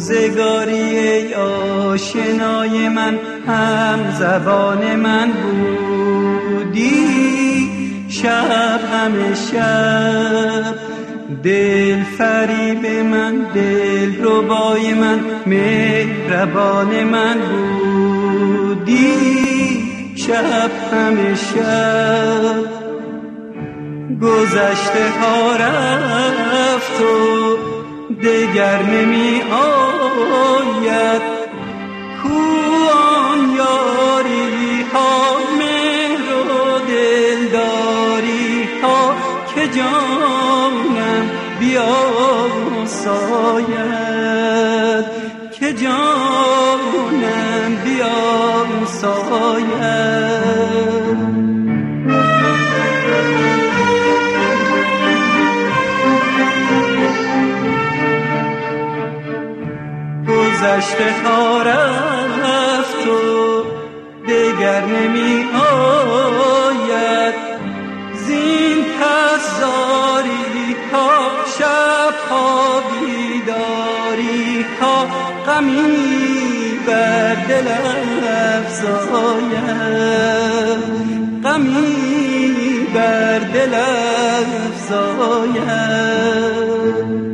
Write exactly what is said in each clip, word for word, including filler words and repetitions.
روزگاری ای آشنای من، هم زبان من بودی شب همه شب، دل فریب من، دل ربای من، مهربان من بودی شب همه شب. گذشته ها رفت و دگر نمی آید، کو آن یاری ها، مهر و دلداری ها که جانم بیاساید، که جانم بیاساید. گذشته ها رفت و دگر نمی آید، زین پس زاری ها، شب ها، بیداری ها، غمی بر دل افزاید، غمی بر دل افزاید.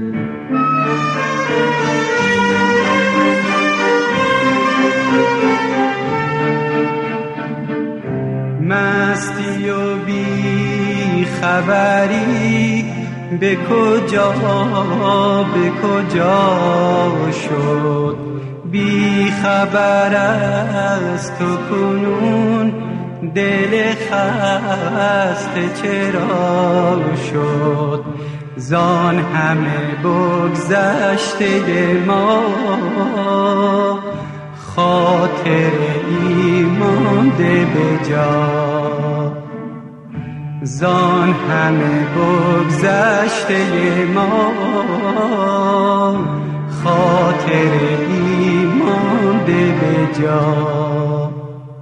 مستی و بی خبری به کجا به کجا شد، بی خبر از تو کنون دل خسته چرا شد، زان همه بگذشته ما خاطر ایمانده به جا، زان همه بگذشته ما خاطر ایمانده به جا.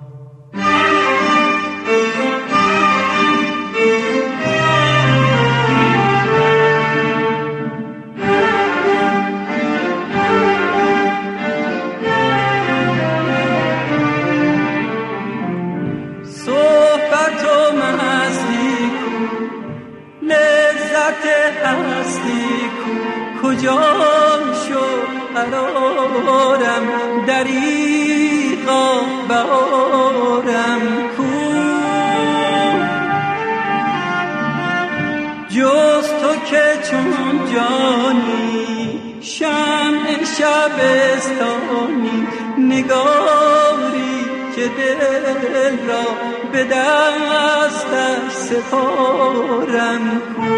هستی کو کجا شد قرارم، دریغا بهارم کو، جز تو که چون جانی شمع شبستانی، نگاری که دل را به دستش سپارم کو.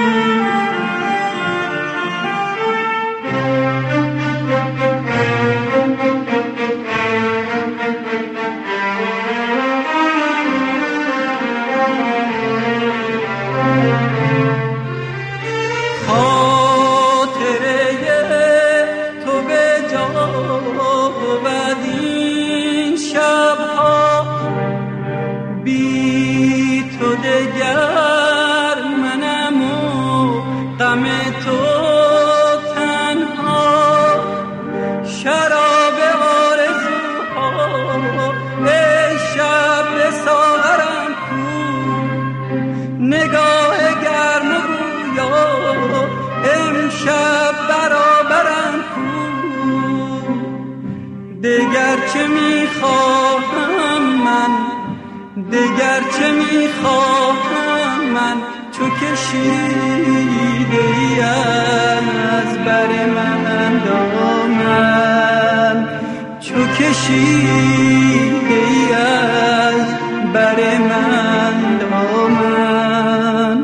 دگر منم و غم تو تنها، شراب آرزوها ای شب به ساغرم کو، نگاه گرم و گویا امشب برابرم کو. دگر چه میخواهم من، دگر چه میخواهم من، چو کشیده ای از بر من دامن، چو کشیده ای از بر من دامن.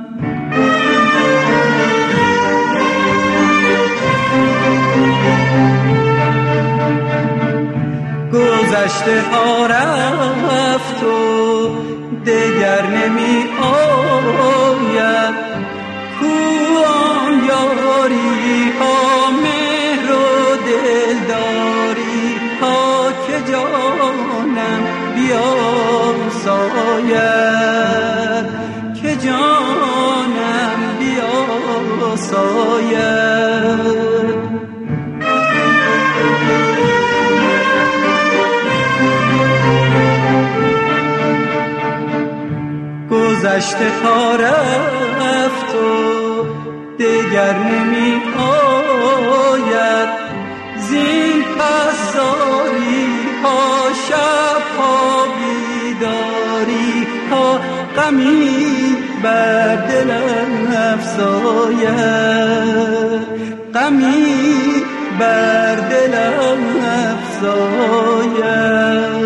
گذشته ها رفت و دگر نمی آید، کو آن یاری ها، مهر و دلداری ها که جانم بیاساید، که جانم بیاساید. گذشته ها رفت و دگر نمی آید، زین پس زاری ها شب ها بیداری ها غمی بر دلم افزاید، غمی بر دلم افزاید.